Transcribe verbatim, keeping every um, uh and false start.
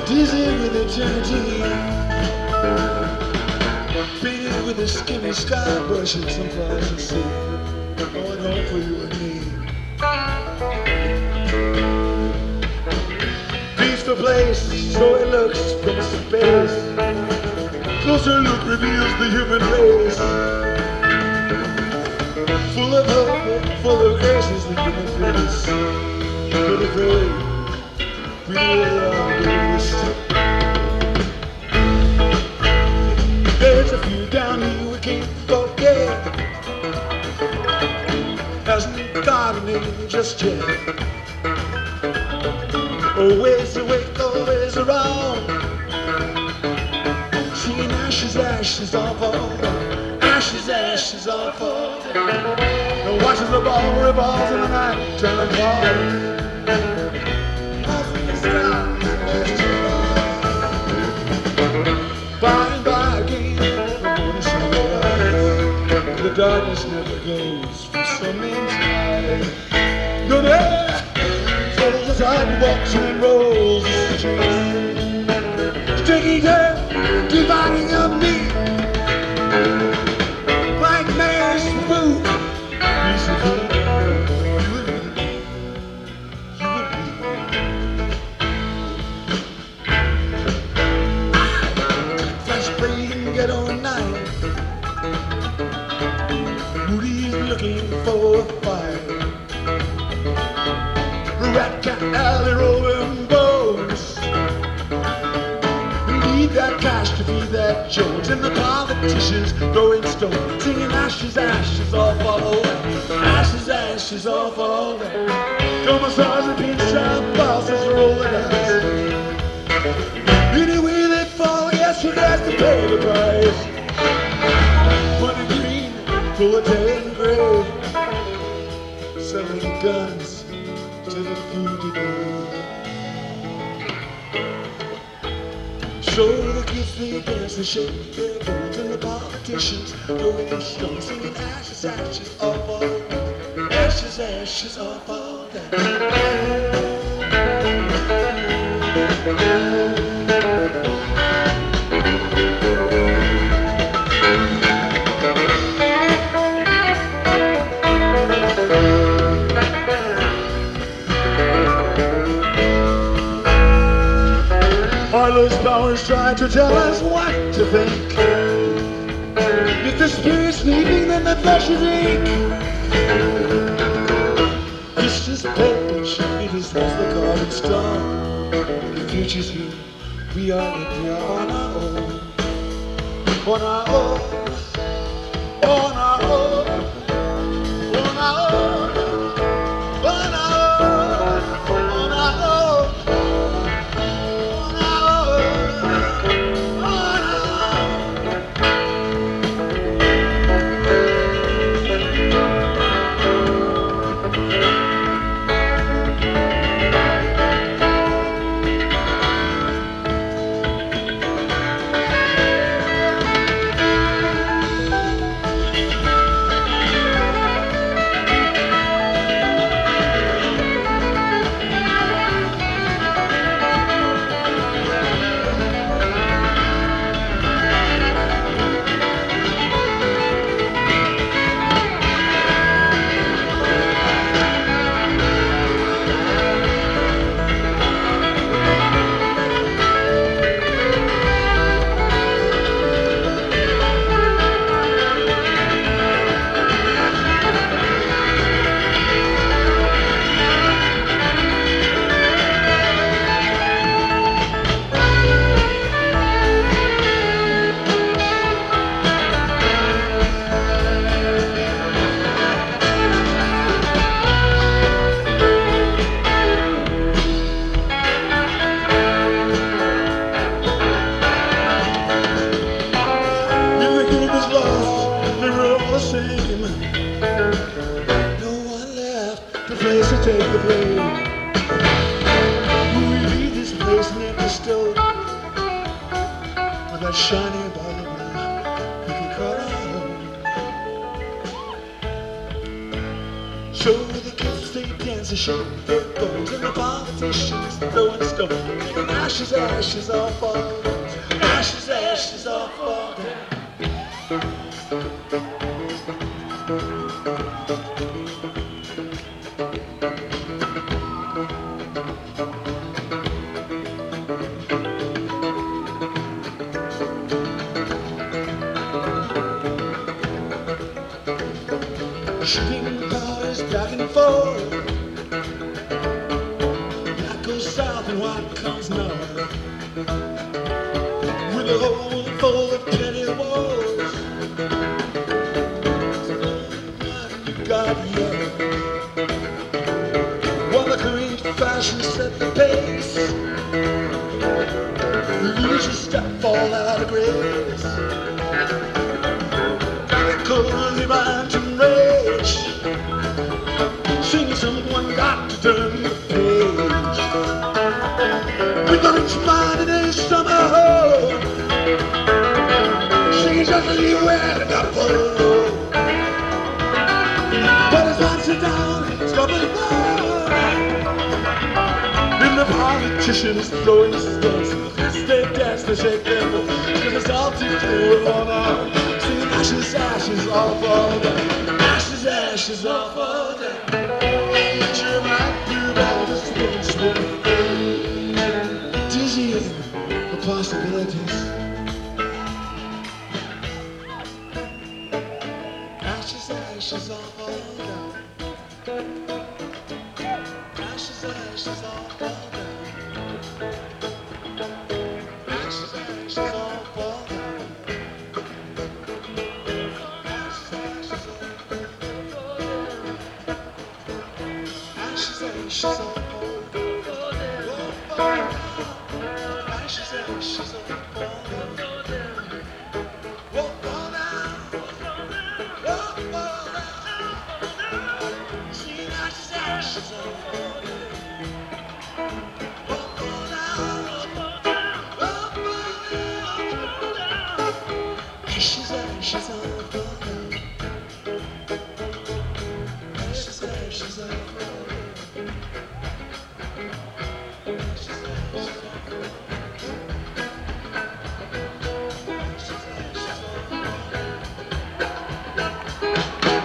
dizzy with eternity, painted with a skinny sky brush and some flies to see, going home for you and me. Peaceful place, so it looks from space. Closer look reveals the human race. Full of hope, full of grace is the human face. But afraid, we really are waste. There's a few down here we can't forget. Hasn't got a name just yet. Always awake, always around. Singing ashes, ashes off all down. Ashes, ashes off all down. And watching the ball revolves in the night, turn and fall. By and by again, the morning sun will rise. The darkness never goes from sun inside. No, there, follows the sidewalks and rolls the streets, taking turn, dividing up me. Like man's food, piece of food. You and me, you and me. Flash playing ghetto night. Moody's looking for a fight. Rat cat alley rolling bones. Need that cash to feed that Jones. And the politicians throwing stones, singing ashes, ashes off all that. Ashes, ashes off all that. Commissars and pinstripe bosses roll the dice. Anyway they fall, yes, she has to pay the price. Money green, proletarian gray, selling guns to the food today. So the kids they dance, they shake their bones, and the politicians throwing the stones, singing ashes, ashes off all that. Ashes, ashes off all that. Heartless powers try to tell us what to think. If the spirit's sleeping, then the flesh is ink. This is page, it is once the carved stone. The future's here, we are, we are on our own. On our own, on our own, on our own, on our own, on our own. Place to take the blame. When we leave this place and empty still, with that shiny bottle of blue, we can call our home. So the kids they dance, shake their bones, and the politicians throwing stones, and ashes, ashes all fall down. Ashes, ashes all fall down. Shooting powders back and forth. Black goes south and white comes north. With a hole full of penny wars. You got yellow. While the current fashion set the pace. Lose your step, fall out of grace. Got a cozy mountain rage. Sing someone got to turn the page. With the rich mind in a summer home. Sing just as you wear the pole. But as one sit down, stop and blow. And the politicians throwing stones. They dance, they shake their bones. Cause it's all too clear on out. Singing ashes, ashes all fall down. Ashes, ashes all fall down. But you might do all the things with dizzying the possibilities. Ashes, ashes all fall down. Ashes, ashes all fall down. Ashes, ashes all fall down. Ashes, ashes all fall down. Ashes, ashes all fall down. Ashes, ashes all fall down.